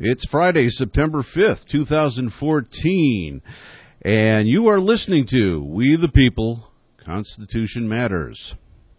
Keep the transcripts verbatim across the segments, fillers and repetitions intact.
It's Friday, September fifth, two thousand fourteen, and you are listening to We the People, Constitution Matters.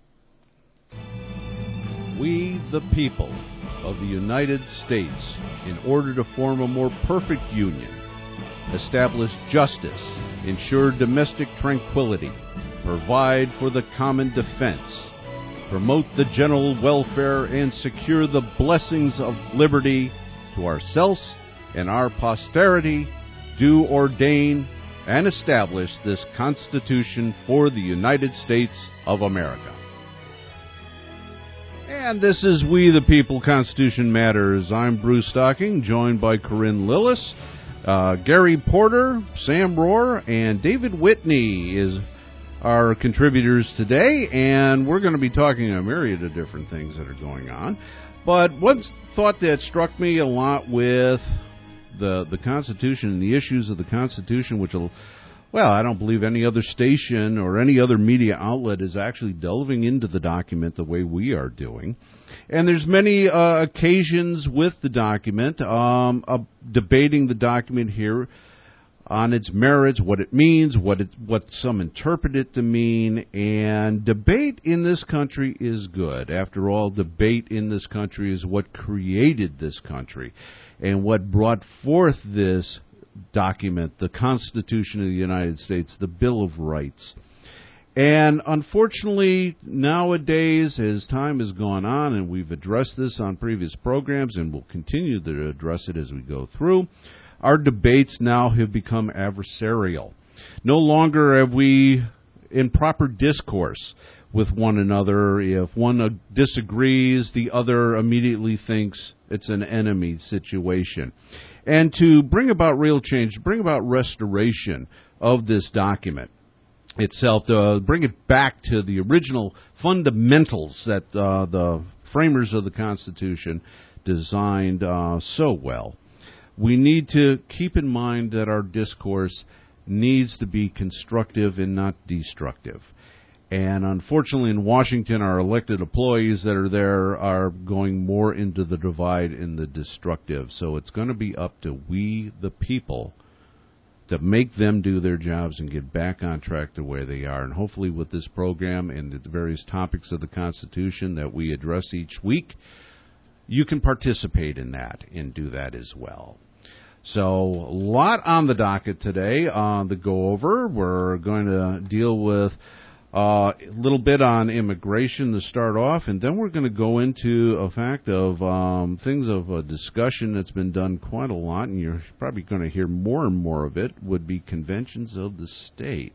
We the people of the United States, in order to form a more perfect union, establish justice, ensure domestic tranquility, provide for the common defense, promote the general welfare, and secure the blessings of liberty to ourselves and our posterity, do ordain and establish this Constitution for the United States of America. And this is We the People, Constitution Matters. I'm Bruce Stocking, joined by Corinne Lillis, uh, Gary Porter, Sam Rohr, and David Whitney is our contributors today, and we're going to be talking a myriad of different things that are going on. But one thought that struck me a lot with the the Constitution and the issues of the Constitution, which will, well, I don't believe any other station or any other media outlet is actually delving into the document the way we are doing. And there's many uh, occasions with the document, um, uh, debating the document here on its merits, what it means, what it, what some interpret it to mean, and debate in this country is good. After all, debate in this country is what created this country and what brought forth this document, the Constitution of the United States, the Bill of Rights. And unfortunately, nowadays, as time has gone on, and we've addressed this on previous programs and will continue to address it as we go through, our debates now have become adversarial. No longer have we in proper discourse with one another. If one disagrees, the other immediately thinks it's an enemy situation. And to bring about real change, bring about restoration of this document itself, to bring it back to the original fundamentals that uh, the framers of the Constitution designed uh, so well, we need to keep in mind that our discourse needs to be constructive and not destructive. And unfortunately, in Washington, our elected employees that are there are going more into the divide and the destructive. So it's going to be up to we, the people, to make them do their jobs and get back on track to where they are. And hopefully with this program and the various topics of the Constitution that we address each week, you can participate in that and do that as well. So a lot on the docket today uh, to go over. We're going to deal with uh, a little bit on immigration to start off, and then we're going to go into a fact of um, things of a discussion that's been done quite a lot, and you're probably going to hear more and more of it, would be conventions of the state.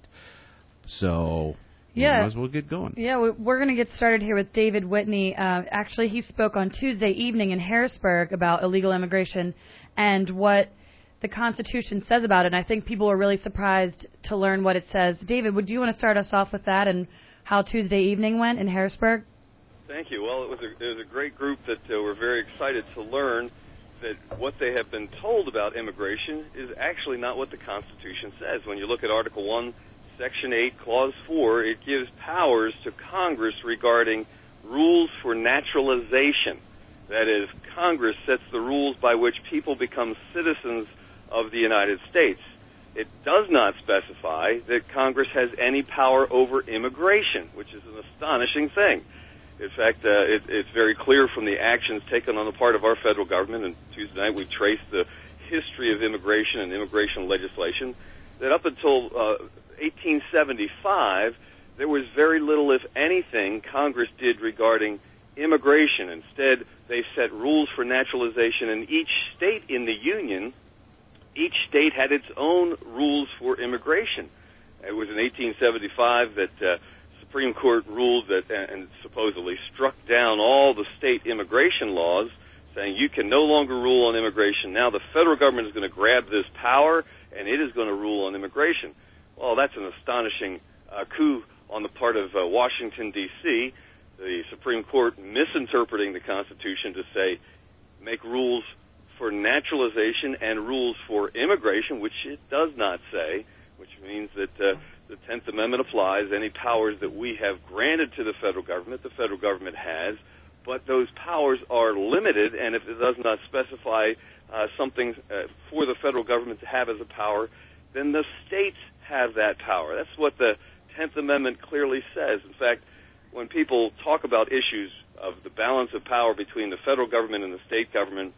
So Yeah. we might as well get going. Yeah, we're going to get started here with David Whitney. Uh, actually, he spoke on Tuesday evening in Harrisburg about illegal immigration and what the Constitution says about it. And I think people were really surprised to learn what it says. David, would you want to start us off with that and how Tuesday evening went in Harrisburg? Thank you. Well, it was a, it was a great group that uh, were very excited to learn that what they have been told about immigration is actually not what the Constitution says. When you look at Article one, Section eight, Clause four, it gives powers to Congress regarding rules for naturalization. That is, Congress sets the rules by which people become citizens of the United States. It does not specify that Congress has any power over immigration, which is an astonishing thing. In fact, uh, it, it's very clear from the actions taken on the part of our federal government, and Tuesday night we traced the history of immigration and immigration legislation, that up until uh, eighteen seventy-five, there was very little, if anything, Congress did regarding immigration. Instead, they set rules for naturalization in each state in the Union. Each state had its own rules for immigration. It was in eighteen seventy-five that uh, Supreme Court ruled that and supposedly struck down all the state immigration laws, saying you can no longer rule on immigration. Now the federal government is going to grab this power, and it is going to rule on immigration. Well, that's an astonishing uh, coup on the part of uh, Washington, D C, the Supreme Court misinterpreting the Constitution to say make rules for naturalization and rules for immigration, which it does not say, which means that uh, the tenth Amendment applies. Any powers that we have granted to the federal government, the federal government has, but those powers are limited, and if it does not specify uh, something uh, for the federal government to have as a power, then the states have that power. That's what the tenth Amendment clearly says. In fact, when people talk about issues of the balance of power between the federal government and the state government,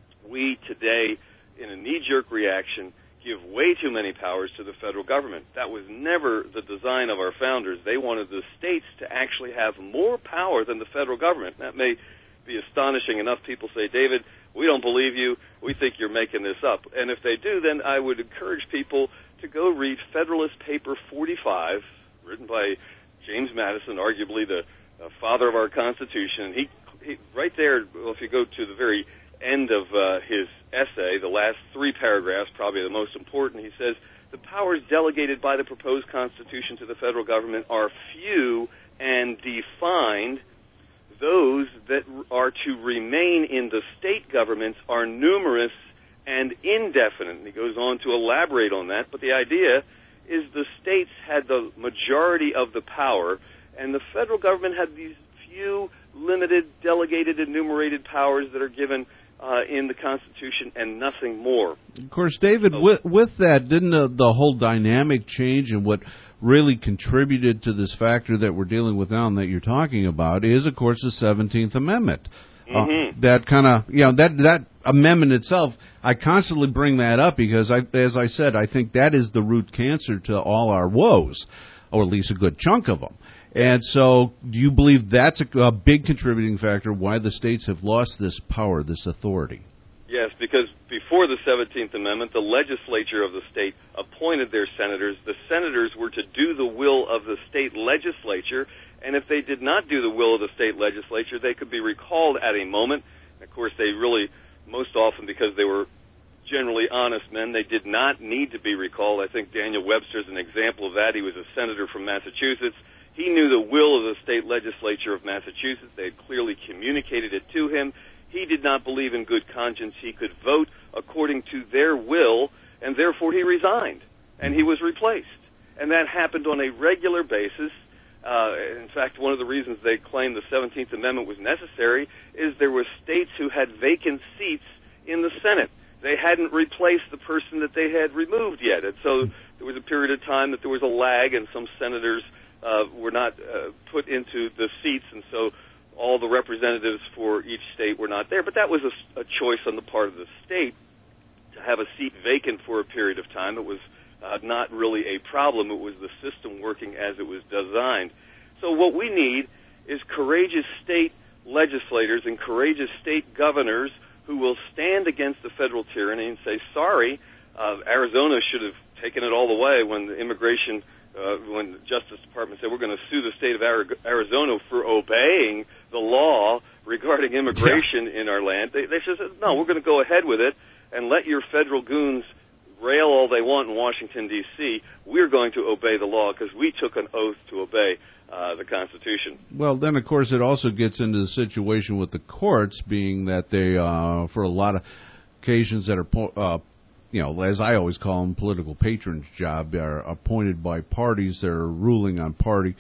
we today, in a knee-jerk reaction, give way too many powers to the federal government. That was never the design of our founders. They wanted the states to actually have more power than the federal government. That may be astonishing enough. People say, David, we don't believe you. We think you're making this up. And if they do, then I would encourage people to go read Federalist Paper forty-five, written by James Madison, arguably the uh, father of our Constitution. He, he right there, well, if you go to the very end of uh, his essay, the last three paragraphs, probably the most important, he says, the powers delegated by the proposed Constitution to the federal government are few and defined. Those that are to remain in the state governments are numerous and indefinite. And he goes on to elaborate on that, but the idea is the states had the majority of the power, and the federal government had these few limited, delegated, enumerated powers that are given Uh, in the Constitution and nothing more. Of course, David, so, with, with that, didn't the, the whole dynamic change, and what really contributed to this factor that we're dealing with now and that you're talking about is, of course, the seventeenth Amendment. Mm-hmm. Uh, that kind of, you know, that, that amendment itself, I constantly bring that up because, I, as I said, I think that is the root cancer to all our woes, or at least a good chunk of them. And so, do you believe that's a, a big contributing factor why the states have lost this power, this authority? Yes, because before the seventeenth Amendment, the legislature of the state appointed their senators. The senators were to do the will of the state legislature, and if they did not do the will of the state legislature, they could be recalled at a moment. Of course, they really, most often because they were generally honest men, they did not need to be recalled. I think Daniel Webster is an example of that. He was a senator from Massachusetts. He knew the will of the state legislature of Massachusetts. They had clearly communicated it to him. He did not believe in good conscience he could vote according to their will, and therefore he resigned, and he was replaced. And that happened on a regular basis. Uh, in fact, one of the reasons they claimed the seventeenth Amendment was necessary is there were states who had vacant seats in the Senate. They hadn't replaced the person that they had removed yet. And so there was a period of time that there was a lag, and some senators Uh, were not uh, put into the seats, and so all the representatives for each state were not there. But that was a, a choice on the part of the state to have a seat vacant for a period of time. It was uh, not really a problem. It was the system working as it was designed. So what we need is courageous state legislators and courageous state governors who will stand against the federal tyranny and say, sorry, uh, Arizona should have taken it all the way when the immigration Uh, when the Justice Department said we're going to sue the state of Arizona for obeying the law regarding immigration yeah. in our land. They, they said, no, we're going to go ahead with it and let your federal goons rail all they want in Washington, D C We're going to obey the law because we took an oath to obey uh, the Constitution. Well, then, of course, it also gets into the situation with the courts being that they, uh, for a lot of occasions that are po- uh, you know, as I always call them, political patronage job, are appointed by parties that are ruling on party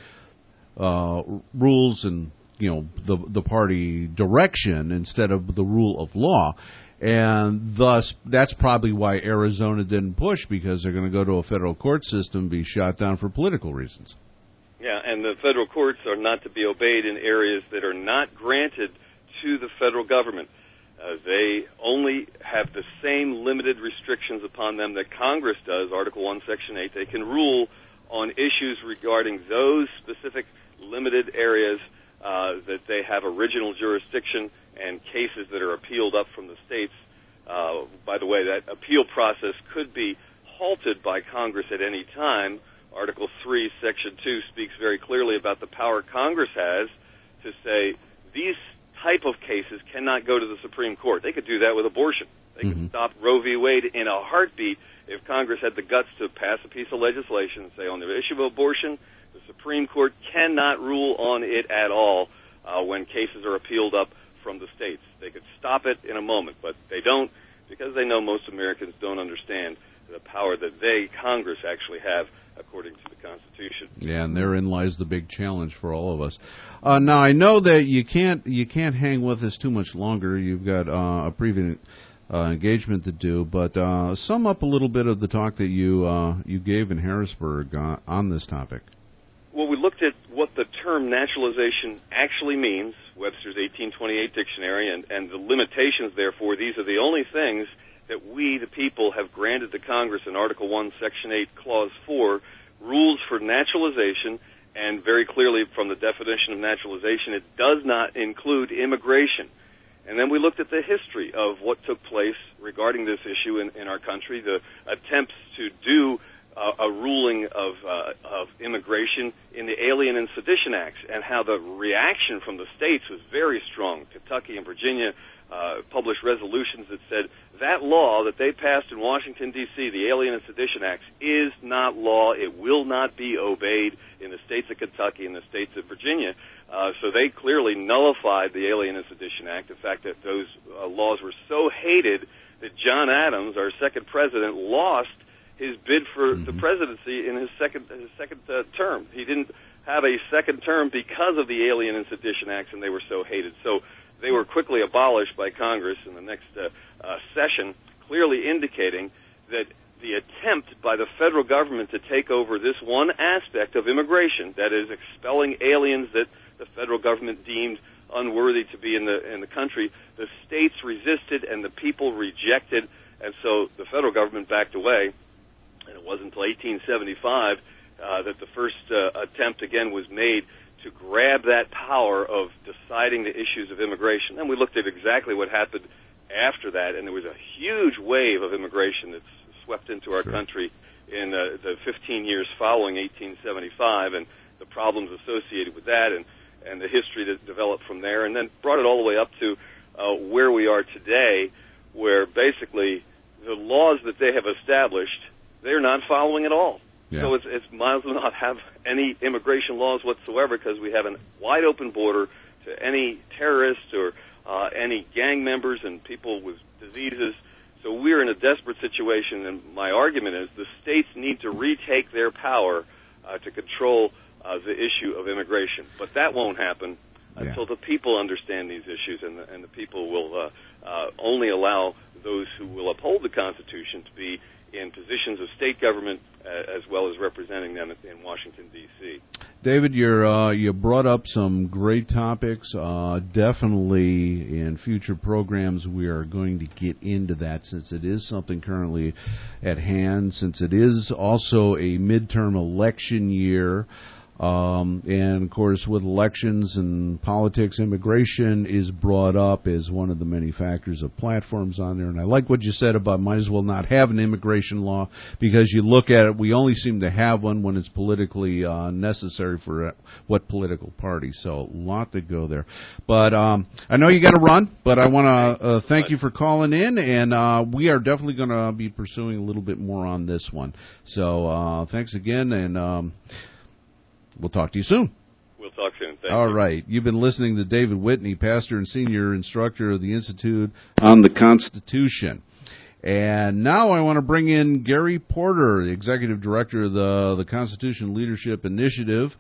uh, rules and, you know, the the party direction instead of the rule of law. And thus, that's probably why Arizona didn't push, because they're going to go to a federal court system and be shot down for political reasons. Yeah, and the federal courts are not to be obeyed in areas that are not granted to the federal government. Uh, they only have the same limited restrictions upon them that Congress does, Article one, Section eight. They can rule on issues regarding those specific limited areas uh, that they have original jurisdiction and cases that are appealed up from the states. Uh, by the way, that appeal process could be halted by Congress at any time. Article three, Section two speaks very clearly about the power Congress has to say these type of cases cannot go to the Supreme Court. They could do that with abortion. They mm-hmm. could stop Roe v. Wade in a heartbeat if Congress had the guts to pass a piece of legislation and say on the issue of abortion, the Supreme Court cannot rule on it at all uh, when cases are appealed up from the states. They could stop it in a moment, but they don't because they know most Americans don't understand the power that they, Congress, actually have according to the Constitution. Yeah, and therein lies the big challenge for all of us. Uh, now, I know that you can't you can't hang with us too much longer. You've got uh, a previous uh, engagement to do, but uh, sum up a little bit of the talk that you uh, you gave in Harrisburg uh, on this topic. Well, we looked at what the term naturalization actually means, Webster's eighteen twenty-eight dictionary, and, and the limitations, therefore. These are the only things that we, the people, have granted to Congress in Article one, Section eight, Clause four, rules for naturalization, and very clearly from the definition of naturalization, it does not include immigration. And then we looked at the history of what took place regarding this issue in, in our country, the attempts to do uh, a ruling of, uh, of immigration in the Alien and Sedition Acts, and how the reaction from the states was very strong. Kentucky and Virginia uh, published resolutions that said that law that they passed in Washington, D C, the Alien and Sedition Acts, is not law. It will not be obeyed in the states of Kentucky and the states of Virginia. Uh, so they clearly nullified the Alien and Sedition Act. The fact that those uh, laws were so hated that John Adams, our second president, lost his bid for mm-hmm. the presidency in his second his second uh, term. He didn't have a second term because of the Alien and Sedition Acts, and they were so hated. So they were quickly abolished by Congress in the next uh, uh, session, clearly indicating that the attempt by the federal government to take over this one aspect of immigration, that is expelling aliens that the federal government deemed unworthy to be in the in the country, the states resisted and the people rejected, and so the federal government backed away. And it wasn't until eighteen seventy-five uh, that the first uh, attempt again was made to grab that power of deciding the issues of immigration. And we looked at exactly what happened after that, and there was a huge wave of immigration that's swept into our sure. country in uh, the fifteen years following eighteen seventy-five, and the problems associated with that, and, and the history that developed from there, and then brought it all the way up to uh, where we are today, where basically the laws that they have established, they're not following at all. Yeah. So it's, it's might as well not have any immigration laws whatsoever, because we have a wide open border to any terrorists or uh, any gang members and people with diseases. So we're in a desperate situation, and my argument is the states need to retake their power uh, to control uh, the issue of immigration. But that won't happen yeah. until the people understand these issues, and the, and the people will uh, uh, only allow those who will uphold the Constitution to be in positions of state government uh, as well as representing them in Washington, D C David, you're, uh, you brought up some great topics. Uh, definitely in future programs we are going to get into that, since it is something currently at hand, since it is also a midterm election year. Um, and, of course, with elections and politics, immigration is brought up as one of the many factors of platforms on there. And I like what you said about might as well not have an immigration law, because you look at it, we only seem to have one when it's politically uh, necessary for uh, what political party. So a lot to go there. But um, I know you got to run, but I want to uh, thank you for calling in, and uh, we are definitely going to be pursuing a little bit more on this one. So uh, thanks again, and um, we'll talk to you soon. We'll talk soon. Thank All you. right. You've been listening to David Whitney, pastor and senior instructor of the Institute on the Constitution. And now I want to bring in Gary Porter, the executive director of the, the Constitution Leadership Initiative.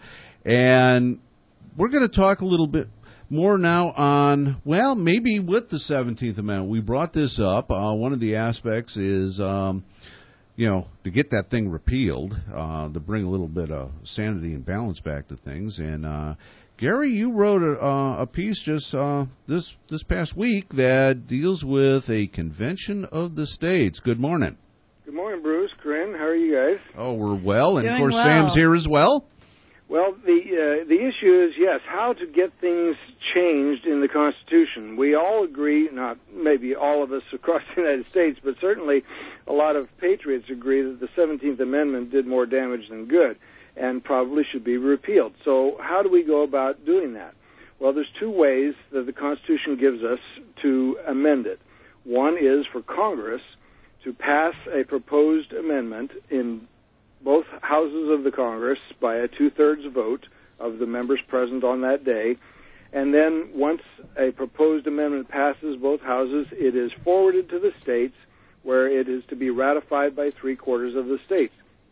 And we're going to talk a little bit more now on, well, maybe with the seventeenth Amendment. We brought this up. Uh, one of the aspects is... Um, you know, to get that thing repealed, uh, to bring a little bit of sanity and balance back to things. And, uh, Gary, you wrote a, uh, a piece just uh, this this past week that deals with a convention of the states. Good morning. Good morning, Bruce. Corinne, how are you guys? Oh, we're well. And, Doing of course, well. Sam's here as well. Well, the uh, the issue is, yes, how to get things changed in the Constitution. We all agree, not maybe all of us across the United States, but certainly a lot of patriots agree that the seventeenth Amendment did more damage than good and probably should be repealed. So how do we go about doing that? Well, there's two ways that the Constitution gives us to amend it. One is for Congress to pass a proposed amendment in both houses of the Congress by a two-thirds vote of the members present on that day. And then once a proposed amendment passes both houses, it is forwarded to the states, where it is to be ratified by three-quarters of the states.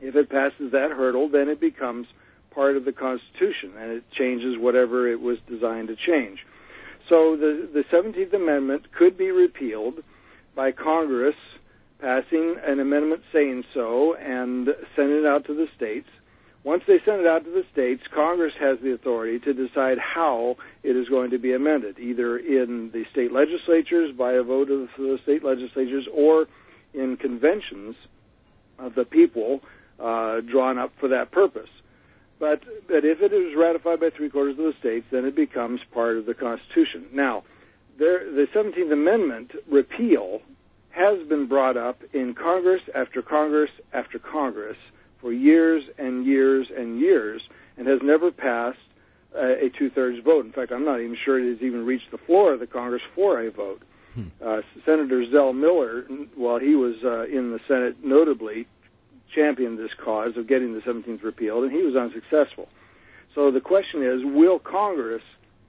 If it passes that hurdle, then it becomes part of the Constitution, and it changes whatever it was designed to change. So the, the seventeenth Amendment could be repealed by Congress passing an amendment saying so and sending it out to the states. Once they send it out to the states, Congress has the authority to decide how it is going to be amended, either in the state legislatures by a vote of the state legislatures or in conventions of the people uh, drawn up for that purpose. But, but if it is ratified by three-quarters of the states, then it becomes part of the Constitution. Now, there, the seventeenth Amendment repeal has been brought up in Congress after Congress after Congress for years and years and years, and has never passed uh, a two-thirds vote. In fact, I'm not even sure it has even reached the floor of the Congress for a vote. Hmm. Uh, Senator Zell Miller, while he was uh, in the Senate, notably championed this cause of getting the seventeenth repealed, and he was unsuccessful. So the question is, will Congress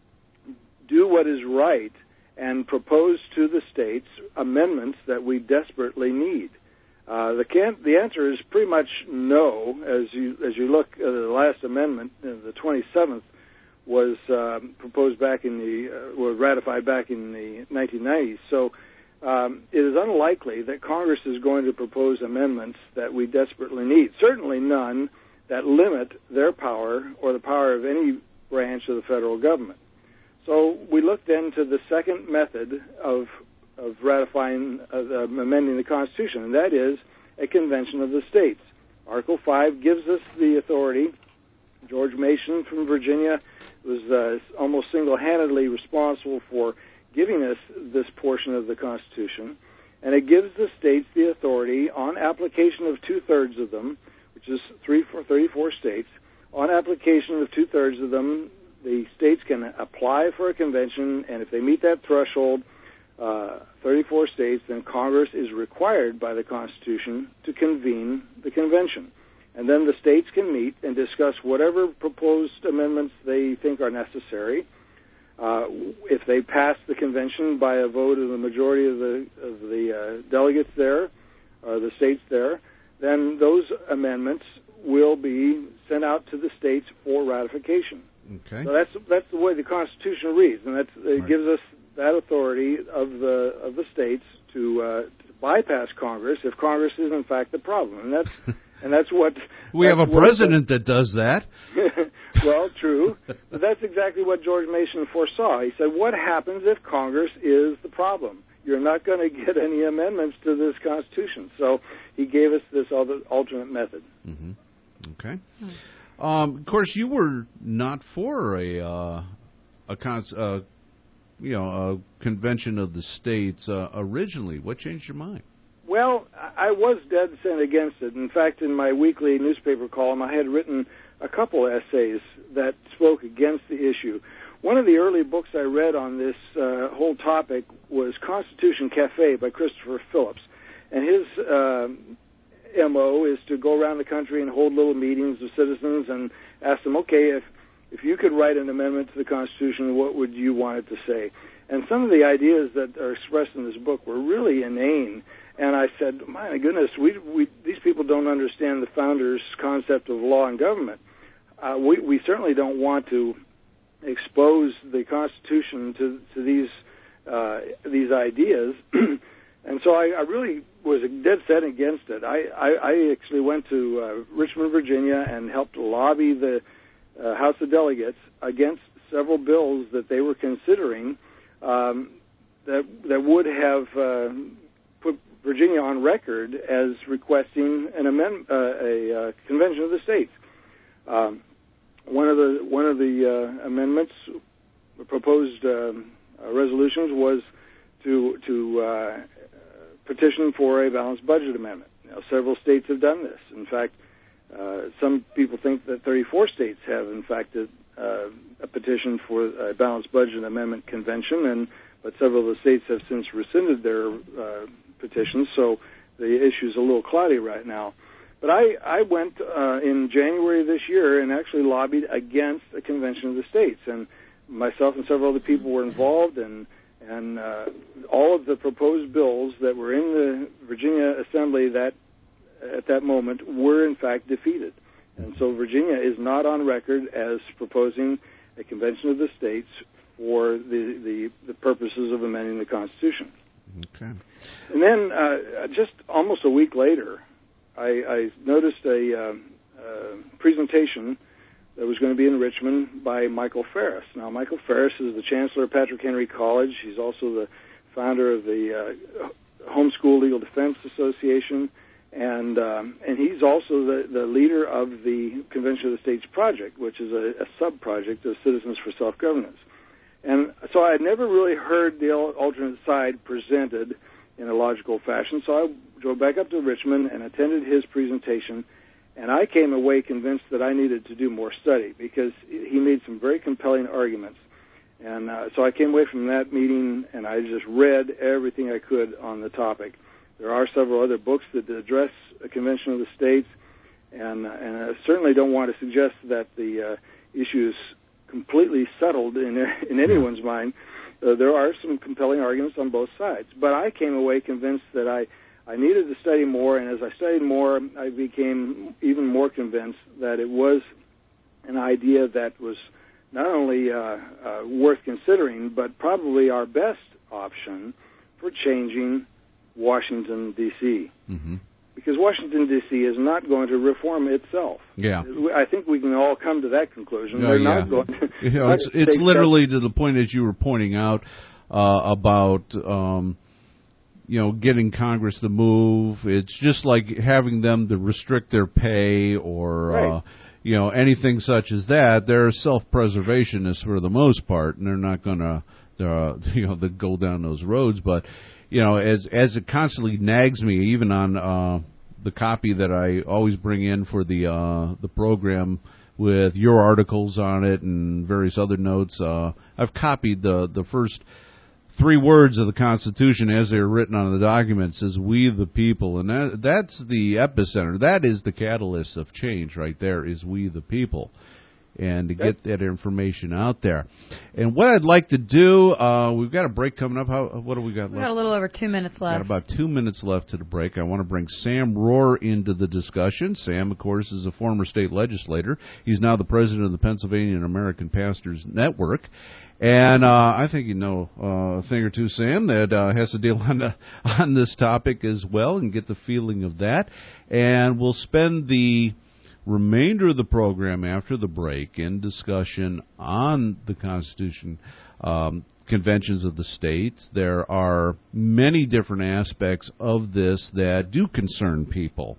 do what is right and propose to the states amendments that we desperately need? Uh, the, can- the answer is pretty much no. As you as you look at the last amendment, uh, the twenty-seventh, was uh, proposed back in the uh, was ratified back in the nineteen nineties. So um, it is unlikely that Congress is going to propose amendments that we desperately need. Certainly none that limit their power or the power of any branch of the federal government. So we look then to the second method of of ratifying, uh, amending the Constitution, and that is a convention of the states. Article five gives us the authority. George Mason from Virginia was uh, almost single-handedly responsible for giving us this portion of the Constitution, and it gives the states the authority, on application of two-thirds of them, which is three for thirty-four states, on application of two-thirds of them, the states can apply for a convention, and if they meet that threshold, Uh, thirty-four states, then Congress is required by the Constitution to convene the convention. And then the states can meet and discuss whatever proposed amendments they think are necessary. Uh, if they pass the convention by a vote of the majority of the, of the uh, delegates there, or the states there, then those amendments will be sent out to the states for ratification. Okay. So that's that's the way the Constitution reads, and that's, it right. gives us that authority of the of the states to, uh, to bypass Congress if Congress is in fact the problem, and that's and that's what we that's have a president that does that. Well, true, but that's exactly what George Mason foresaw. He said, "What happens if Congress is the problem? You're not going to get any amendments to this Constitution." So he gave us this other alternate method. Mm-hmm. Okay. Hmm. Um, of course, you were not for a uh, a cons- uh, you know, a convention of the states uh, originally. What changed your mind? Well, I was dead set against it. In fact, in my weekly newspaper column, I had written a couple essays that spoke against the issue. One of the early books I read on this uh, whole topic was Constitution Cafe by Christopher Phillips. And his uh, M O is to go around the country and hold little meetings of citizens and ask them, okay, if If you could write an amendment to the Constitution, what would you want it to say? And some of the ideas that are expressed in this book were really inane. And I said, my goodness, we, we these people don't understand the founders' concept of law and government. Uh, we, we certainly don't want to expose the Constitution to, to these uh, these ideas. And so I, I really was dead set against it. I, I, I actually went to uh, Richmond, Virginia, and helped lobby the Uh, House of Delegates against several bills that they were considering um, that that would have uh, put Virginia on record as requesting an amend uh, a uh, convention of the states. Um, one of the one of the uh, amendments, proposed uh, resolutions, was to to uh, petition for a balanced budget amendment. Now, several states have done this. In fact, Uh, some people think that thirty-four states have, in fact, a, uh, a petition for a balanced budget amendment convention, and but several of the states have since rescinded their uh, petitions, so the issue's a little cloudy right now. But I, I went uh, in January of this year and actually lobbied against a convention of the states, and myself and several other people were involved, and and uh, all of the proposed bills that were in the Virginia Assembly that at that moment were in fact defeated. And so Virginia is not on record as proposing a convention of the states for the, the, the purposes of amending the Constitution. Okay. And then uh, just almost a week later, I, I noticed a uh, uh, presentation that was going to be in Richmond by Michael Ferris. Now, Michael Ferris is the chancellor of Patrick Henry College. He's also the founder of the uh, Homeschool Legal Defense Association, and um, and he's also the, the leader of the Convention of the States Project, which is a, a sub-project of Citizens for Self-Governance. And so I had never really heard the alternate side presented in a logical fashion, so I drove back up to Richmond and attended his presentation, and I came away convinced that I needed to do more study because he made some very compelling arguments. And uh, so I came away from that meeting, and I just read everything I could on the topic. There are several other books that address a convention of the states, and, uh, and I certainly don't want to suggest that the uh, issue is completely settled in, in anyone's mind. Uh, there are some compelling arguments on both sides. But I came away convinced that I, I needed to study more, and as I studied more, I became even more convinced that it was an idea that was not only uh, uh, worth considering, but probably our best option for changing Washington, D C Mm-hmm. Because Washington, D C is not going to reform itself. Yeah. I think we can all come to that conclusion. Oh, They're yeah. not going to, you know, it's it's literally to the point as you were pointing out uh, about, um, you know, getting Congress to move. It's just like having them to restrict their pay or, right. uh, you know, anything such as that. They're self-preservationists for the most part, and they're not going to, uh, you know, go down those roads. But, you know, as as it constantly nags me, even on uh, the copy that I always bring in for the uh, the program with your articles on it and various other notes, uh, I've copied the the first three words of the Constitution as they are written on the document. Says "We the people," and that, that's the epicenter. That is the catalyst of change right there. Is we the people, and to get that information out there. And what I'd like to do, uh, we've got a break coming up. How what do we got? We left? got a little over two minutes left. Got about two minutes left to the break. I want to bring Sam Rohr into the discussion. Sam, of course, is a former state legislator. He's now the president of the Pennsylvania American Pastors Network. And uh, I think you know uh, a thing or two, Sam, that uh, has to deal on the, on this topic as well and get the feeling of that. And we'll spend the remainder of the program after the break in discussion on the Constitution, um, conventions of the states. There are many different aspects of this that do concern people.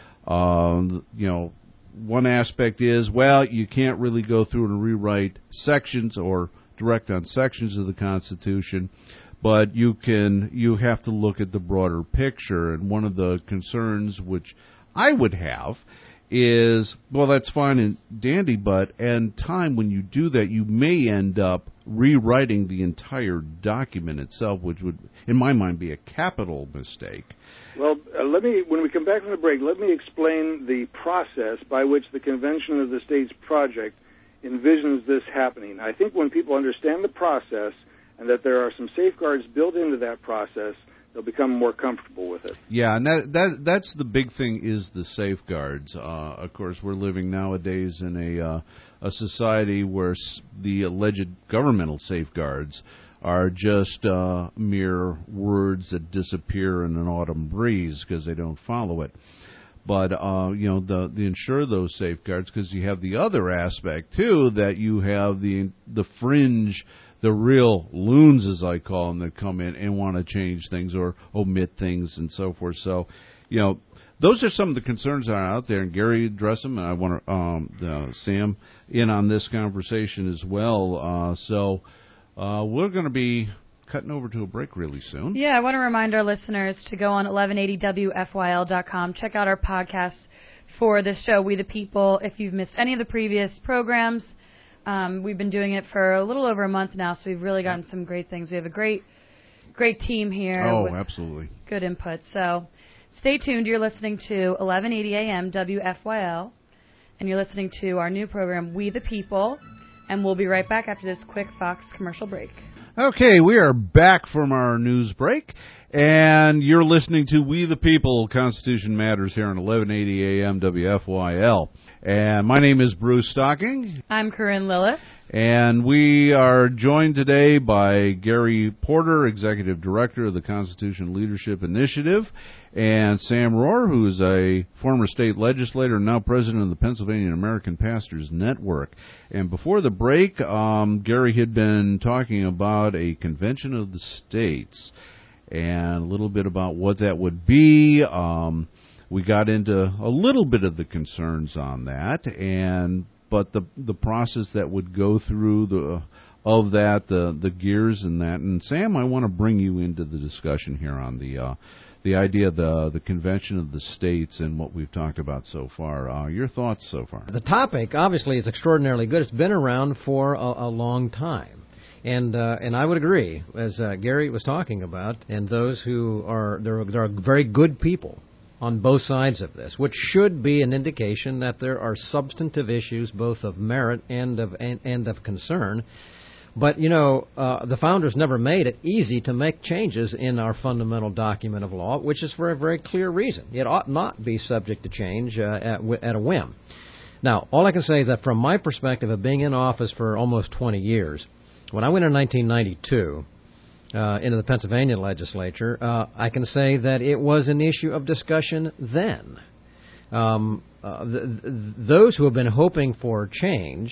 Um, you know, one aspect is, well, you can't really go through and rewrite sections or direct on sections of the Constitution, but you can you have to look at the broader picture. And one of the concerns which I would have is, well, that's fine and dandy, but in time when you do that, you may end up rewriting the entire document itself, which would, in my mind, be a capital mistake. Well, uh, let me, when we come back from the break, let me explain the process by which the Convention of the States Project envisions this happening. I think when people understand the process and that there are some safeguards built into that process, they'll become more comfortable with it. Yeah, and that, that that's the big thing is the safeguards. Uh, of course, we're living nowadays in a uh, a society where s- the alleged governmental safeguards are just uh, mere words that disappear in an autumn breeze because they don't follow it. But, uh, you know, the, the ensure those safeguards, because you have the other aspect, too, that you have the the fringe, the real loons, as I call them, that come in and want to change things or omit things and so forth. So, you know, those are some of the concerns that are out there, and Gary addressed them, and I want to, um, uh, Sam, in on this conversation as well. Uh, so uh, we're going to be cutting over to a break really soon. Yeah, I want to remind our listeners to go on eleven eighty W F Y L dot com. Check out our podcast for this show, We the People. If you've missed any of the previous programs, um, we've been doing it for a little over a month now, so we've really gotten some great things. We have a great, great team here. Oh, with absolutely. good input. So stay tuned. You're listening to eleven eighty A M W F Y L, and you're listening to our new program, We the People. And we'll be right back after this quick Fox commercial break. Okay, we are back from our news break, and you're listening to We the People, Constitution Matters here on eleven eighty A M W F Y L. And my name is Bruce Stocking. I'm Corinne Lillis. And we are joined today by Gary Porter, Executive Director of the Constitution Leadership Initiative, and Sam Rohr, who is a former state legislator and now president of the Pennsylvania American Pastors Network. And before the break, um, Gary had been talking about a convention of the states and a little bit about what that would be. Um, we got into a little bit of the concerns on that, and but the the process that would go through the of that, the the gears and that. And Sam, I want to bring you into the discussion here on the uh, the idea of the the convention of the states and what we've talked about so far. Uh, your thoughts so far? The topic obviously is extraordinarily good. It's been around for a, a long time. And uh, and I would agree, as uh, Gary was talking about, and those who are there, are there are very good people on both sides of this, which should be an indication that there are substantive issues, both of merit and of and, and of concern. But, you know, uh, the founders never made it easy to make changes in our fundamental document of law, which is for a very clear reason. It ought not be subject to change uh, at, at a whim. Now, all I can say is that from my perspective of being in office for almost twenty years, when I went in nineteen ninety-two, Uh, into the Pennsylvania legislature, uh, I can say that it was an issue of discussion then. Um, uh, th- th- those who have been hoping for change,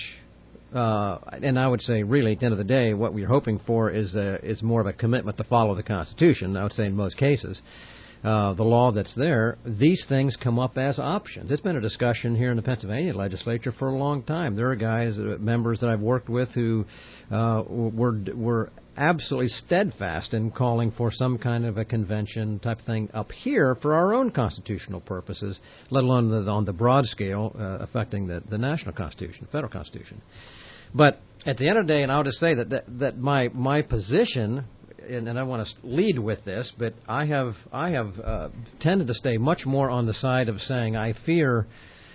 uh, and I would say really at the end of the day, what we're hoping for is a, is more of a commitment to follow the Constitution. I would say in most cases, uh, the law that's there, these things come up as options. It's been a discussion here in the Pennsylvania legislature for a long time. There are guys, uh, members that I've worked with who uh, were were absolutely steadfast in calling for some kind of a convention type thing up here for our own constitutional purposes, let alone the, on the broad scale uh, affecting the, the national constitution, federal constitution. But at the end of the day, and I'll just say that that, that my my position, and, and I want to lead with this, but I have I have uh, tended to stay much more on the side of saying I fear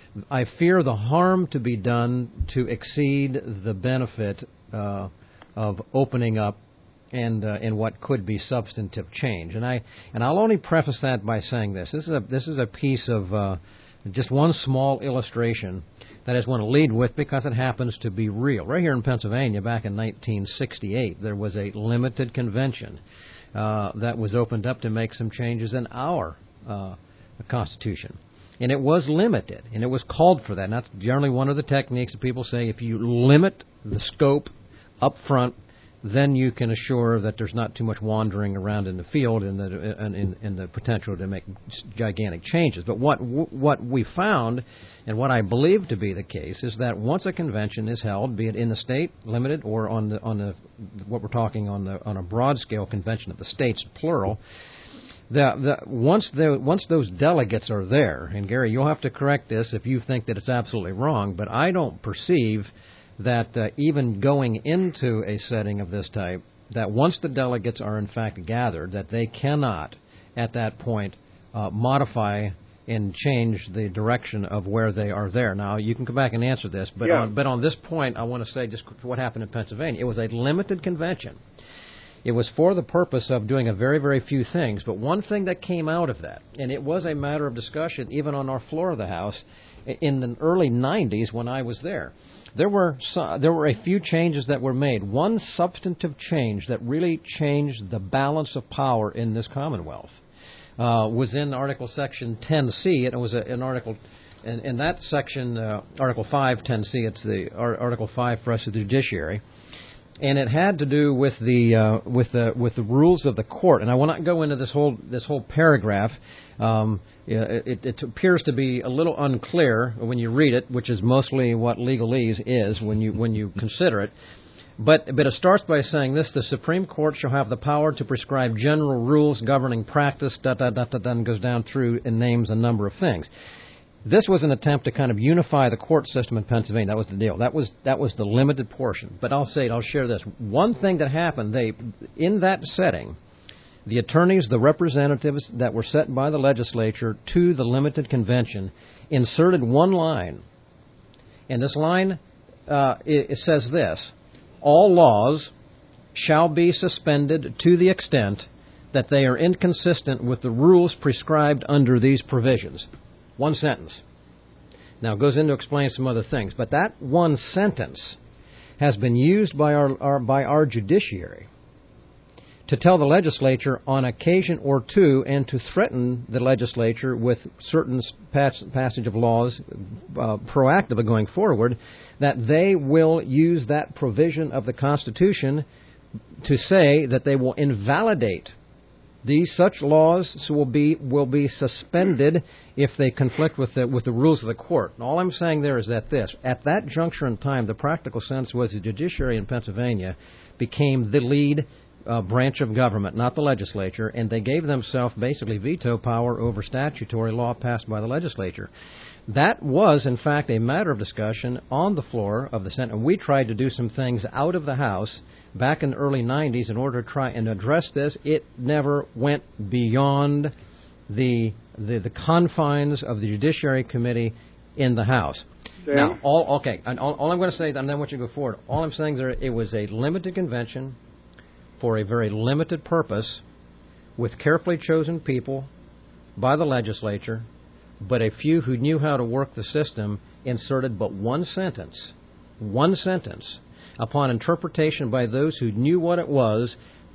I fear the harm to be done to exceed the benefit uh, of opening up and uh, in what could be substantive change. And I and I'll only preface that by saying this. This is a this is a piece of uh, just one small illustration that I just want to lead with because it happens to be real. Right here in Pennsylvania, back in nineteen sixty-eight, there was a limited convention uh, that was opened up to make some changes in our uh, Constitution. And it was limited, and it was called for that. And that's generally one of the techniques that people say, if you limit the scope up front, then you can assure that there's not too much wandering around in the field and the and, and, and the potential to make gigantic changes. But what what we found, and what I believe to be the case, is that once a convention is held, be it in the state limited or on the on the what we're talking on the on a broad scale convention of the states plural, the the once the once those delegates are there, and Gary, you'll have to correct this if you think that it's absolutely wrong, but I don't perceive that uh, even going into a setting of this type, that once the delegates are in fact gathered, that they cannot at that point uh, modify and change the direction of where they are there. Now, you can come back and answer this, but, yeah. on, but on this point, I want to say just what happened in Pennsylvania. It was a limited convention. It was for the purpose of doing a very, very few things, but one thing that came out of that, and it was a matter of discussion even on our floor of the House in the early nineties when I was there, There were some, there were a few changes that were made. One substantive change that really changed the balance of power in this Commonwealth uh, was in Article Section ten C. It was a, an article, in, in that section, uh, Article five, ten C. It's the Article five for us, the judiciary, and it had to do with the uh, with the with the rules of the court. And I will not go into this whole this whole paragraph. Um, it, it appears to be a little unclear when you read it, which is mostly what legalese is when you when you consider it. But but it starts by saying this: the Supreme Court shall have the power to prescribe general rules governing practice. Da da da da da, and goes down through and names a number of things. This was an attempt to kind of unify the court system in Pennsylvania. That was the deal. That was that was the limited portion. But I'll say it. I'll share this. One thing that happened, they in that setting, the attorneys, the representatives that were set by the legislature to the limited convention, inserted one line, and this line uh, it, it says this: all laws shall be suspended to the extent that they are inconsistent with the rules prescribed under these provisions. One sentence. Now, it goes in to explain some other things, but that one sentence has been used by our, our by our judiciary to tell the legislature on occasion or two and to threaten the legislature with certain pass, passage of laws uh, proactively going forward, that they will use that provision of the Constitution to say that they will invalidate these such laws will be will be suspended if they conflict with the with the rules of the court. And all I'm saying there is that this at that juncture in time, the practical sense was the judiciary in Pennsylvania became the lead uh, branch of government, not the legislature, and they gave themselves basically veto power over statutory law passed by the legislature. That was, in fact, a matter of discussion on the floor of the Senate, and we tried to do some things out of the House back in the early nineties in order to try and address this. It never went beyond the the, the confines of the Judiciary Committee in the House. Sam? Now, all okay, and all, all I'm going to say, and then I want you to go forward. All I'm saying is that it was a limited convention for a very limited purpose, with carefully chosen people by the legislature, but a few who knew how to work the system inserted but one sentence, one sentence, upon interpretation by those who knew what it was,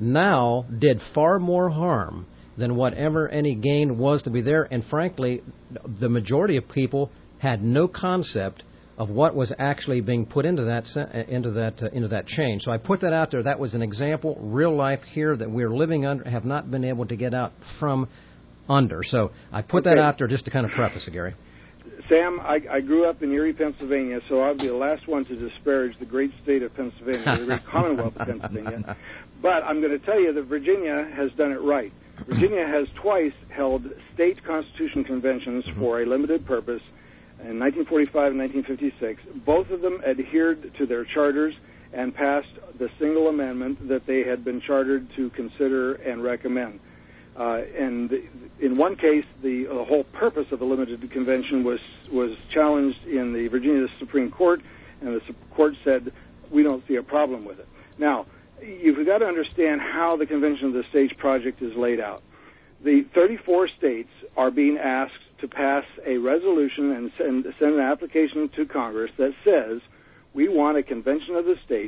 now did far more harm than whatever any gain was to be there. And frankly, the majority of people had no concept of what was actually being put into that into that uh, into that change. So I put that out there. That was an example, real life here that we're living under, have not been able to get out from under. So I put okay. that out there just to kind of preface it, Gary. Sam, I, I grew up in Erie, Pennsylvania, so I'll be the last one to disparage the great state of Pennsylvania, the great Commonwealth of Pennsylvania. But I'm going to tell you that Virginia has done it right. Virginia has twice held state constitution conventions for a limited purpose in nineteen forty-five and nineteen fifty-six. Both of them adhered to their charters and passed the single amendment that they had been chartered to consider and recommend. Uh, and in one case, the uh, whole purpose of the limited convention was was challenged in the Virginia Supreme Court, and the court said, we don't see a problem with it. Now, you've got to understand how the Convention of the States project is laid out. The thirty-four states are being asked to pass a resolution and send, send an application to Congress that says, we want a Convention of the States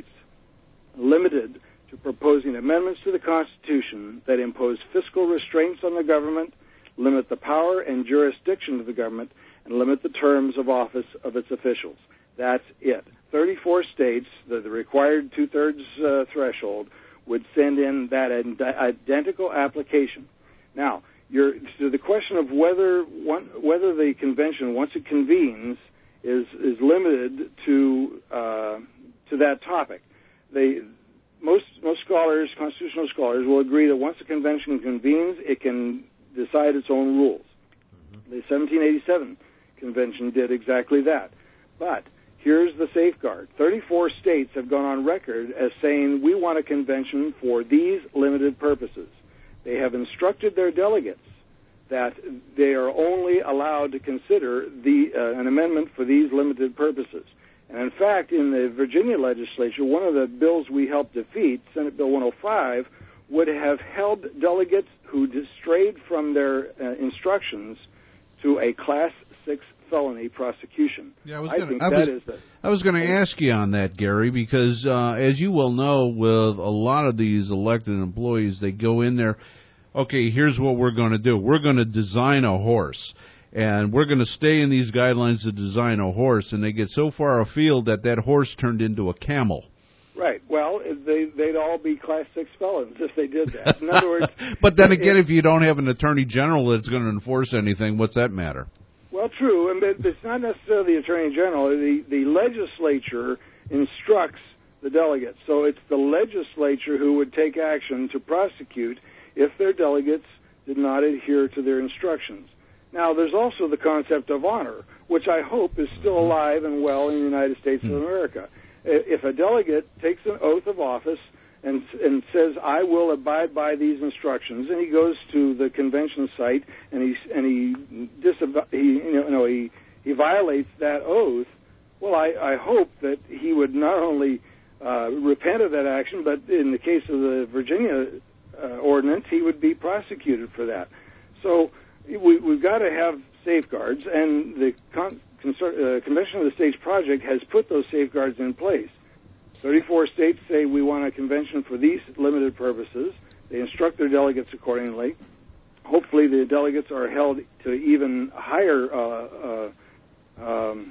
limited to proposing amendments to the Constitution that impose fiscal restraints on the government, limit the power and jurisdiction of the government, and limit the terms of office of its officials. That's it. thirty-four states, the, the required two-thirds uh, threshold, would send in that ad- identical application. Now, you're, to the question of whether one, whether the convention, once it convenes, is is limited to uh, to that topic. They Most most scholars, constitutional scholars, will agree that once a convention convenes, it can decide its own rules. Mm-hmm. The seventeen eighty-seven convention did exactly that. But here's the safeguard. thirty-four states have gone on record as saying, we want a convention for these limited purposes. They have instructed their delegates that they are only allowed to consider the uh, an amendment for these limited purposes. And in fact, in the Virginia legislature, one of the bills we helped defeat, Senate Bill one oh five, would have held delegates who strayed from their uh, instructions to a Class six felony prosecution. Yeah, I was I gonna, think I that was, is the... I was going to ask you on that, Gary, because uh, as you well know, with a lot of these elected employees, they go in there, okay, here's what we're going to do. We're going to design a horse. And we're going to stay in these guidelines to design a horse, and they get so far afield that that horse turned into a camel. Right. Well, they, they'd all be Class six felons if they did that. In other words... But then again, if you don't have an attorney general that's going to enforce anything, what's that matter? Well, true, and it's not necessarily the attorney general. The, the legislature instructs the delegates. So it's the legislature who would take action to prosecute if their delegates did not adhere to their instructions. Now, there's also the concept of honor, which I hope is still alive and well in the United States of America. If a delegate takes an oath of office and, and says, I will abide by these instructions, and he goes to the convention site and he, and he, disab- he, you know, he, he violates that oath, Well, I, I hope that he would not only uh, repent of that action, but in the case of the Virginia uh, ordinance, he would be prosecuted for that. So we, we've got to have safeguards, and the Con- Concer- uh, Convention of the States Project has put those safeguards in place. thirty-four states say we want a convention for these limited purposes. They instruct their delegates accordingly. Hopefully the delegates are held to even higher, uh, uh, um,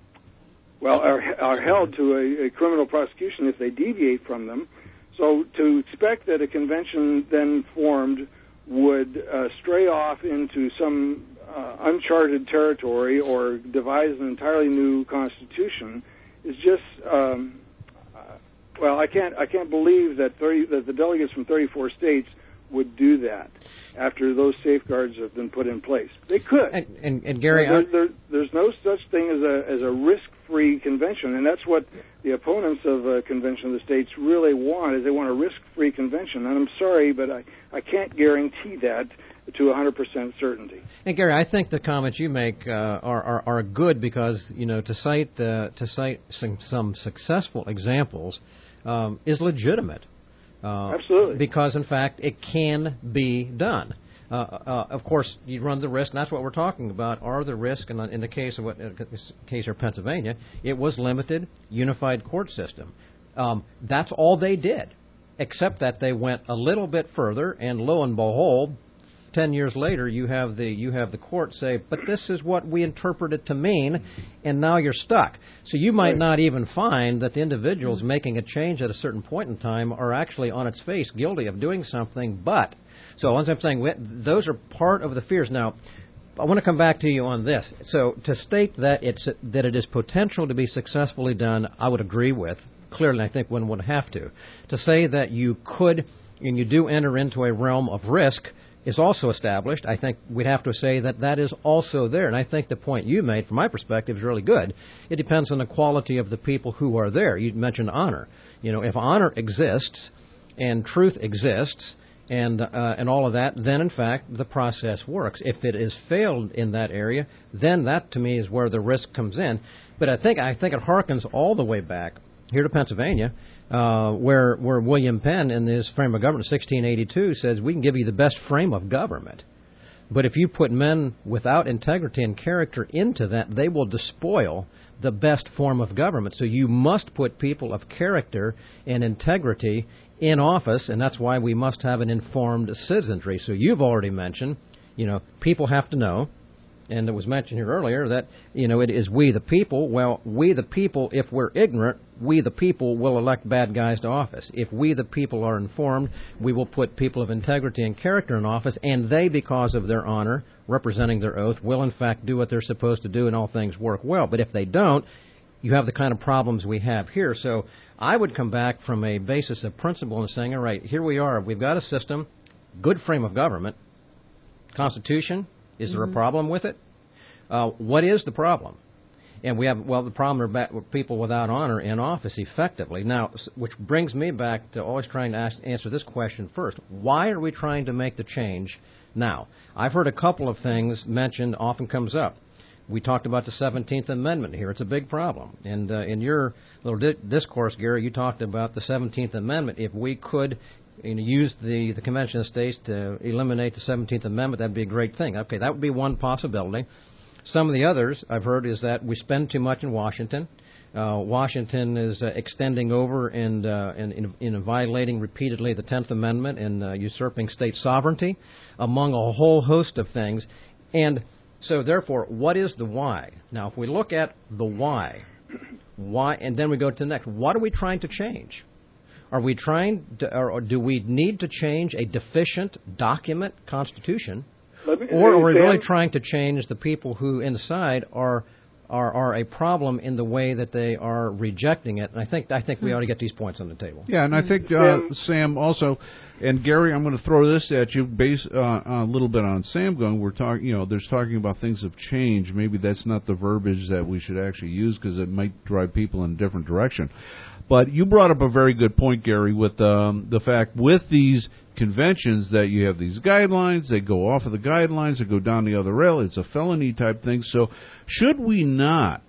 well, are, are held to a, a criminal prosecution if they deviate from them. So to expect that a convention then formed would uh, stray off into some uh, uncharted territory or devise an entirely new constitution is just, um, uh, well, I can't, I can't believe that thirty, that the delegates from thirty-four states would do that after those safeguards have been put in place. They could. And, and, and Gary, there, there, there's no such thing as a as a risk-free convention, and that's what the opponents of a convention of the states really want. Is they want a risk-free convention. And I'm sorry, but I, I can't guarantee that to one hundred percent certainty. And Gary, I think the comments you make uh, are, are are good because you know to cite uh, to cite some, some successful examples um, is legitimate. Uh, Absolutely. Because, in fact, it can be done. Uh, uh, of course, you run the risk, and that's what we're talking about, are the risk, and in the case of what, in the case of Pennsylvania, it was limited, unified court system. Um, that's all they did, except that they went a little bit further, and lo and behold, ten years later, you have the you have the court say, but this is what we interpret it to mean, and now you're stuck. So you might right. not even find that the individuals making a change at a certain point in time are actually on its face guilty of doing something, but. So as I'm saying, those are part of the fears. Now, I want to come back to you on this. So to state that it's that it is potential to be successfully done, I would agree with. Clearly, I think one would have to. To say that you could, and you do enter into a realm of risk, is also established. I think we'd have to say that that is also there. And I think the point you made, from my perspective, is really good. It depends on the quality of the people who are there. You mentioned honor. You know, if honor exists and truth exists and uh, and all of that, then, in fact, the process works. If it is failed in that area, then that, to me, is where the risk comes in. But I think I think it harkens all the way back here to Pennsylvania, uh, where where William Penn, in his frame of government, sixteen eighty-two, says we can give you the best frame of government. But if you put men without integrity and character into that, they will despoil the best form of government. So you must put people of character and integrity in office, and that's why we must have an informed citizenry. So you've already mentioned, you know, people have to know. And it was mentioned here earlier that, you know, it is we the people. Well, we the people, if we're ignorant, we the people will elect bad guys to office. If we the people are informed, we will put people of integrity and character in office, and they, because of their honor, representing their oath, will in fact do what they're supposed to do and all things work well. But if they don't, you have the kind of problems we have here. So I would come back from a basis of principle and saying, all right, here we are. We've got a system, good frame of government, Constitution. Is there a problem with it? Uh, what is the problem? And we have, well, the problem are back with people without honor in office effectively. Now, which brings me back to always trying to ask, answer this question first. Why are we trying to make the change now? I've heard a couple of things mentioned, often comes up. We talked about the seventeenth Amendment here. It's a big problem. And uh, in your little di- discourse, Gary, you talked about the seventeenth Amendment. If we could you know, use the, the Convention of States to eliminate the seventeenth Amendment, that would be a great thing. Okay, that would be one possibility. Some of the others I've heard is that we spend too much in Washington. Uh, Washington is uh, extending over and, uh, and in, in violating repeatedly the tenth Amendment and uh, usurping state sovereignty, among a whole host of things. And so, therefore, what is the why? Now, if we look at the why, why, and then we go to the next, what are we trying to change? Are we trying to, or do we need to change a deficient document, Constitution, me, or are we Sam, really trying to change the people who inside are are are a problem in the way that they are rejecting it? And I think I think we ought to get these points on the table. Yeah, and I think uh, Sam also, and Gary, I'm going to throw this at you, based uh, a little bit on Sam going. We're talking, you know, there's talking about things have changed. Maybe that's not the verbiage that we should actually use because it might drive people in a different direction. But you brought up a very good point, Gary, with um, the fact with these conventions that you have these guidelines, they go off of the guidelines, they go down the other rail. It's a felony type thing. So should we not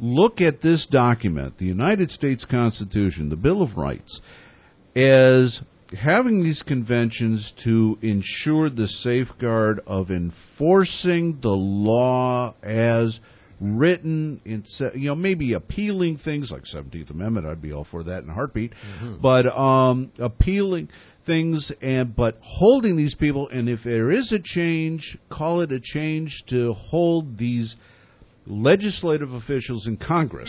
look at this document, the United States Constitution, the Bill of Rights, as having these conventions to ensure the safeguard of enforcing the law as written, in, you know, maybe appealing things like seventeenth Amendment, I'd be all for that in a heartbeat, mm-hmm. but um, appealing things, and but holding these people, and if there is a change, call it a change to hold these legislative officials in Congress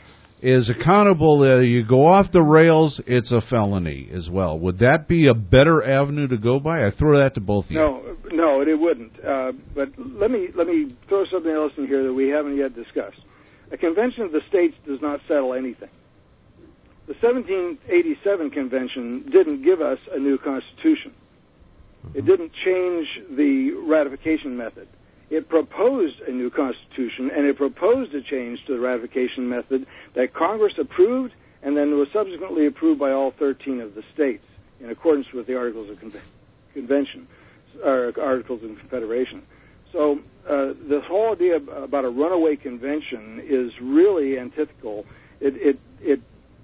is accountable. Uh, you go off the rails, it's a felony as well. Would that be a better avenue to go by? I throw that to both of you. No, no, it wouldn't. Uh, but let me let me throw something else in here that we haven't yet discussed. A convention of the states does not settle anything. The seventeen eighty-seven convention didn't give us a new constitution. It didn't change the ratification method. It proposed a new constitution, and it proposed a change to the ratification method that Congress approved and then was subsequently approved by all thirteen of the states in accordance with the Articles of Con- Convention, or Articles of Confederation. So uh, the whole idea about a runaway convention is really antithetical. It, it, it,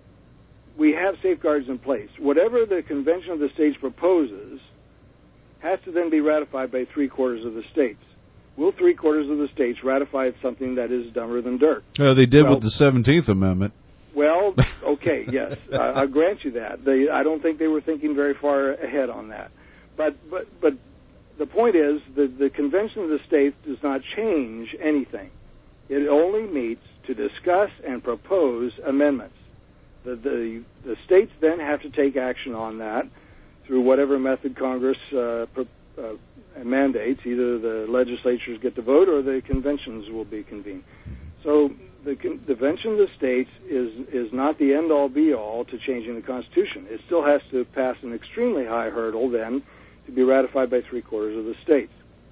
we have safeguards in place. Whatever the Convention of the States proposes has to then be ratified by three-quarters of the states. Will three-quarters of the states ratify something that is dumber than dirt? Uh, they did well, with the seventeenth Amendment. Well, okay, yes, I, I'll grant you that. They, I don't think they were thinking very far ahead on that. But but but the point is that the Convention of the States does not change anything. It only meets to discuss and propose amendments. The, the, the states then have to take action on that through whatever method Congress uh, pro, uh, mandates. Either the legislatures get to vote or the conventions will be convened. So the Convention of the States is is not the end-all, be-all to changing the Constitution. It still has to pass an extremely high hurdle then to be ratified by three-quarters of the states.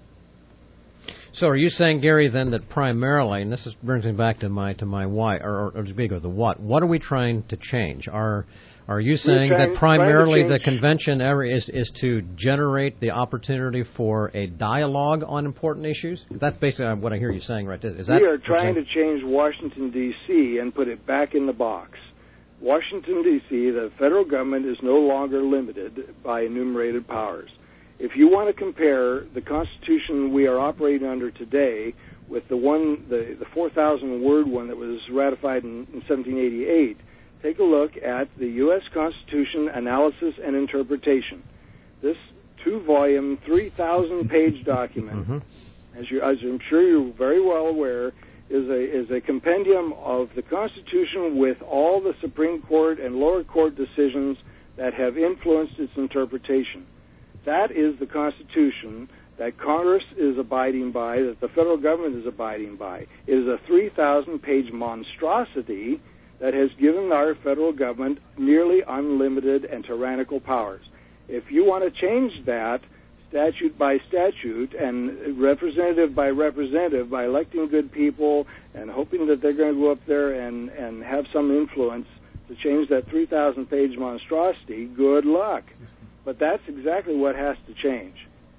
So are you saying, Gary, then that primarily, and this is, brings me back to my to my why, or, or to bigger the what, what are we trying to change? Are Are you saying trying, that primarily the change. convention ever is, is to generate the opportunity for a dialogue on important issues? That's basically what I hear you saying right there. Is that we are trying to change Washington, D C and put it back in the box. Washington, D C, the federal government is no longer limited by enumerated powers. If you want to compare the Constitution we are operating under today with the one, the, the four thousand word one that was ratified in, in seventeen eighty-eight, take a look at the U S Constitution Analysis and Interpretation. This two-volume, three thousand page document, mm-hmm. as, you, as I'm sure you're very well aware, is a, is a compendium of the Constitution with all the Supreme Court and lower court decisions that have influenced its interpretation. That is the Constitution that Congress is abiding by, that the federal government is abiding by. It is a three thousand page monstrosity that has given our federal government nearly unlimited and tyrannical powers. If you want to change that statute by statute and representative by representative by electing good people and hoping that they're going to go up there and, and have some influence to change that three thousand page monstrosity, good luck. But that's exactly what has to change.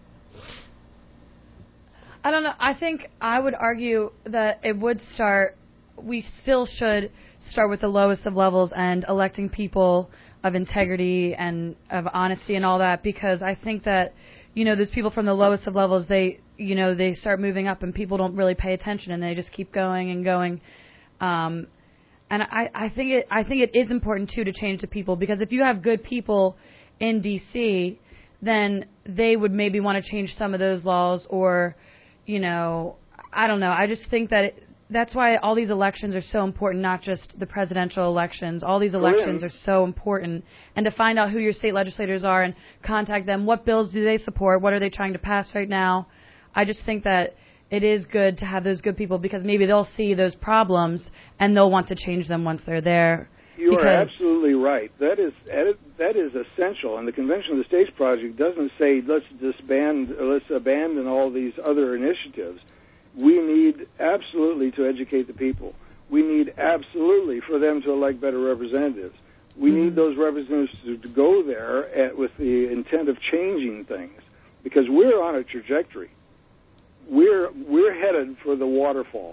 I don't know. I think I would argue that it would start, we still should start with the lowest of levels and electing people of integrity and of honesty and all that, because I think that, you know, those people from the lowest of levels, they, you know, they start moving up and people don't really pay attention and they just keep going and going. Um, and I, I think it, I think it is important, too, to change the people, because if you have good people in D C, then they would maybe want to change some of those laws, or, you know, I don't know. I just think that it, that's why all these elections are so important, not just the presidential elections. All these elections are so important. And to find out who your state legislators are and contact them, what bills do they support, what are they trying to pass right now. I just think that it is good to have those good people, because maybe they'll see those problems and they'll want to change them once they're there. You are absolutely right. That is that is essential. And the Convention of the States Project doesn't say let's disband, let's abandon all these other initiatives. We need absolutely to educate the people. We need absolutely for them to elect better representatives. We mm-hmm. need those representatives to, to go there at, with the intent of changing things, because we're on a trajectory. We're we're headed for the waterfall.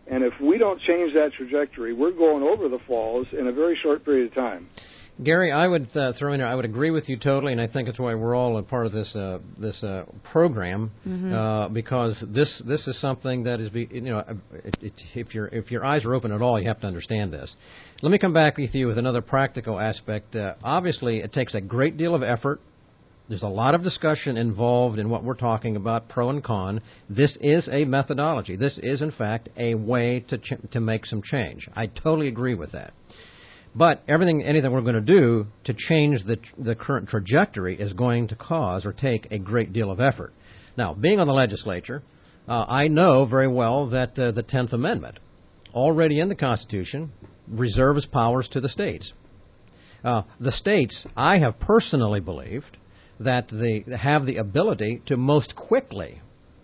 And if we don't change that trajectory, we're going over the falls in a very short period of time. Gary, I would uh, throw in there. I would agree with you totally, and I think that's why we're all a part of this uh, this uh, program mm-hmm. uh, because this this is something that is, be, you know, it, it, if your if your eyes are open at all, you have to understand this. Let me come back with you with another practical aspect. Uh, obviously, it takes a great deal of effort. There's a lot of discussion involved in what we're talking about, pro and con. This is a methodology. This is, in fact, a way to ch- to make some change. I totally agree with that. But everything, anything we're going to do to change the the current trajectory is going to cause or take a great deal of effort. Now, being on the legislature, uh, I know very well that uh, the tenth Amendment, already in the Constitution, reserves powers to the states. Uh, the states, I have personally believed, that they have the ability to most quickly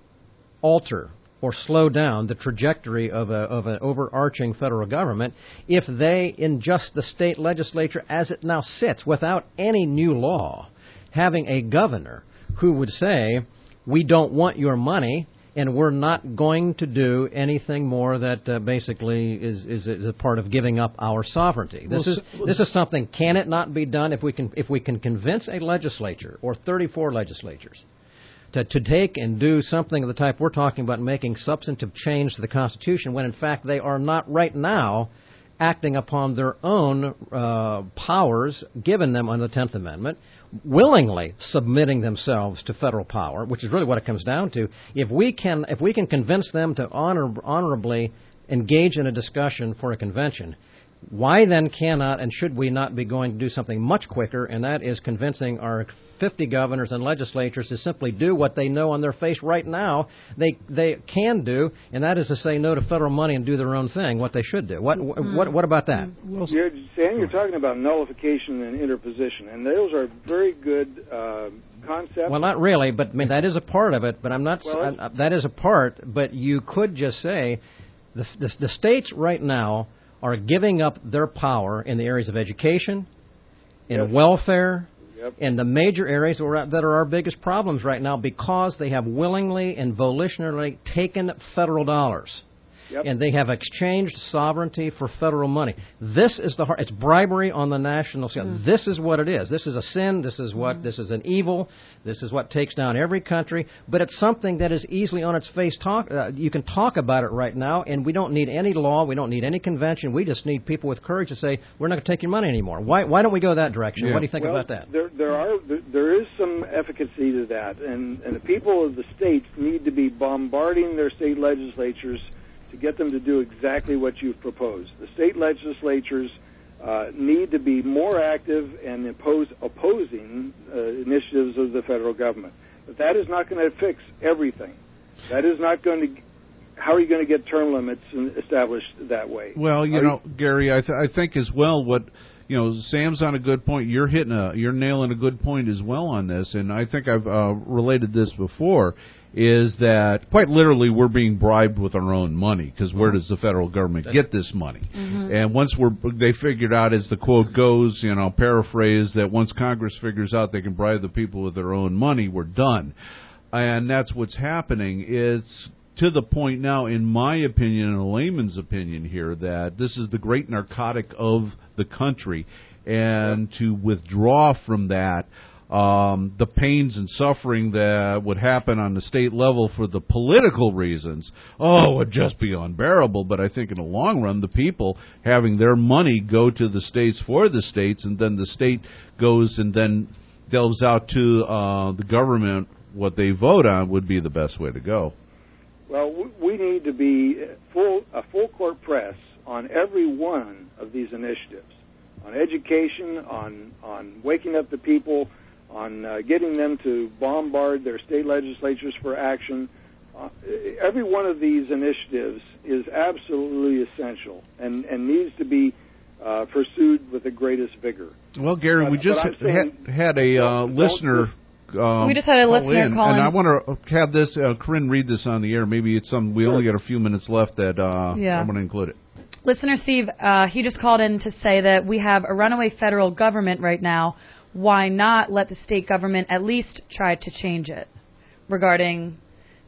alter or slow down the trajectory of a of an overarching federal government if they, in just the state legislature as it now sits, without any new law, having a governor who would say, we don't want your money and we're not going to do anything more that uh, basically is, is is a part of giving up our sovereignty. This well, is so, this is something. Can it not be done if we can if we can convince a legislature or thirty-four legislatures to, to take and do something of the type we're talking about, making substantive change to the Constitution, when in fact they are not right now acting upon their own uh, powers given them under the tenth Amendment, willingly submitting themselves to federal power, which is really what it comes down to. If we can, if we can convince them to honor, honorably engage in a discussion for a convention, why then cannot and should we not be going to do something much quicker, and that is convincing our fifty governors and legislatures to simply do what they know on their face right now they they can do, and that is to say no to federal money and do their own thing, what they should do. What mm-hmm. what what about that? Well, you're, Sam, you're talking about nullification and interposition, and those are very good uh, concepts. Well, not really, but I mean, that is a part of it, but I'm not, well, I, that is a part, but you could just say the, the, the states right now are giving up their power in the areas of education, in yes. welfare, yep. in the major areas that are our biggest problems right now, because they have willingly and volitionally taken federal dollars. Yep. And they have exchanged sovereignty for federal money. This is the heart. It's bribery on the national scale. Mm. This is what it is. This is a sin. This is what. Mm. This is an evil. This is what takes down every country. But it's something that is easily on its face. Talk. Uh, you can talk about it right now, and we don't need any law. We don't need any convention. We just need people with courage to say we're not going to take your money anymore. Why? Why don't we go that direction? Yeah. What do you think well, about that? There, there are. There, there is some efficacy to that, and and the people of the states need to be bombarding their state legislatures to get them to do exactly what you've proposed. The state legislatures uh, need to be more active and impose opposing uh, initiatives of the federal government. But that is not going to fix everything. That is not going to. How are you going to get term limits established that way? Well, you are know, you, Gary, I, th- I think as well what. You know, Sam's on a good point. You're hitting a, you're nailing a good point as well on this, and I think I've uh, related this before. Is that quite literally we're being bribed with our own money, because where does the federal government get this money? Mm-hmm. And once we're they figured out, as the quote goes, you know, paraphrase, that once Congress figures out they can bribe the people with their own money, we're done. And that's what's happening. It's to the point now, in my opinion, and a layman's opinion here, that this is the great narcotic of the country, and to withdraw from that, um, the pains and suffering that would happen on the state level for the political reasons, oh, would just be unbearable. But I think in the long run, the people having their money go to the states for the states, and then the state goes and then delves out to uh, the government what they vote on, would be the best way to go. Well, we need to be full a full court press on every one of these initiatives, on education, on on waking up the people, on uh, getting them to bombard their state legislatures for action. Uh, every one of these initiatives is absolutely essential and, and needs to be uh, pursued with the greatest vigor. Well, Gary, but, we just saying, had, had a uh, listener... Um, we just had a listener in, call and in. I want to have this, uh, Corinne, read this on the air. Maybe it's some. We sure. only got a few minutes left. That uh, yeah. I'm going to include it. Listener Steve, uh, he just called in to say that we have a runaway federal government right now. Why not let the state government at least try to change it regarding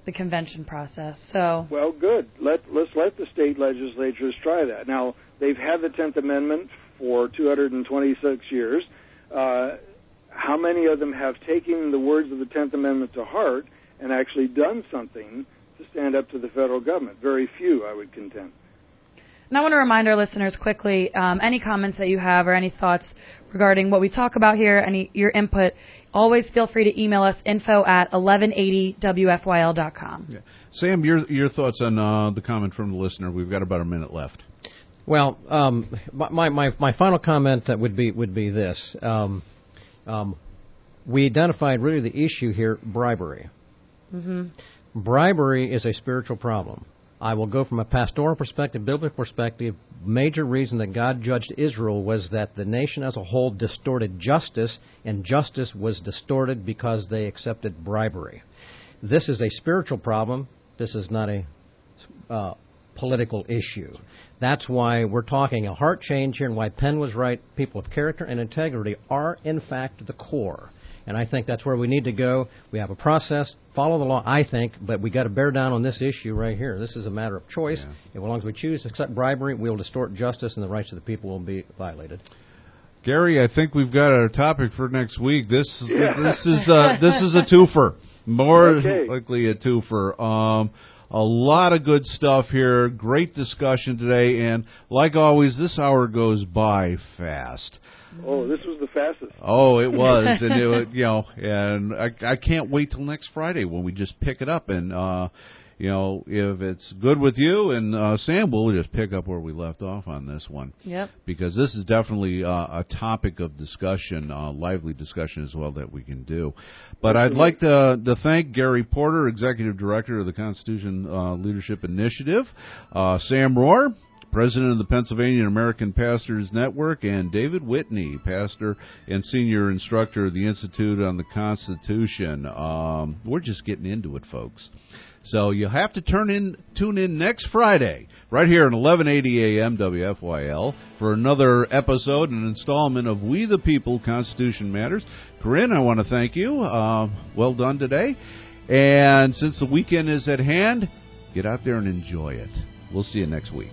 the convention process. So well, good. Let let's let the state legislatures try that. Now they've had the tenth Amendment for two hundred twenty-six years. Uh, how many of them have taken the words of the tenth Amendment to heart and actually done something to stand up to the federal government? Very few, I would contend. And I want to remind our listeners quickly, um, any comments that you have or any thoughts regarding what we talk about here, any your input, always feel free to email us, info at eleven eighty W F Y L dot com. Yeah. Sam, your your thoughts on uh, the comment from the listener. We've got about a minute left. Well, um, my, my my final comment would be would be this. Um, um, we identified really the issue here, bribery. Mm-hmm. Bribery is a spiritual problem. I will go from a pastoral perspective, biblical perspective. Major reason that God judged Israel was that the nation as a whole distorted justice, and justice was distorted because they accepted bribery. This is a spiritual problem. This is not a uh, political issue. That's why we're talking a heart change here, and why Penn was right. People with character and integrity are, in fact, the core. And I think that's where we need to go. We have a process, follow the law, I think, but we got to bear down on this issue right here. This is a matter of choice. Yeah. As long as we choose to accept bribery, we'll distort justice, and the rights of the people will be violated. Gary, I think we've got a topic for next week. This is yeah. this is uh, this is a twofer, more okay. likely a twofer. Um, a lot of good stuff here. Great discussion today, and like always, this hour goes by fast. Oh, this was the fastest. Oh, it was, and it, you know, and I, I can't wait till next Friday when we just pick it up. And uh, you know, if it's good with you and uh, Sam, we'll just pick up where we left off on this one. Yep. Because this is definitely uh, a topic of discussion, uh, lively discussion as well that we can do. But I'd like to to thank Gary Porter, Executive Director of the Constitution uh, Leadership Initiative, uh, Sam Rohr, President of the Pennsylvania American Pastors Network, and David Whitney, Pastor and Senior Instructor of the Institute on the Constitution. Um, we're just getting into it, folks. So you'll have to turn in, tune in next Friday, right here at eleven eighty A M W F Y L, for another episode, an installment of We the People, Constitution Matters. Corinne, I want to thank you. Uh, well done today. And since the weekend is at hand, get out there and enjoy it. We'll see you next week.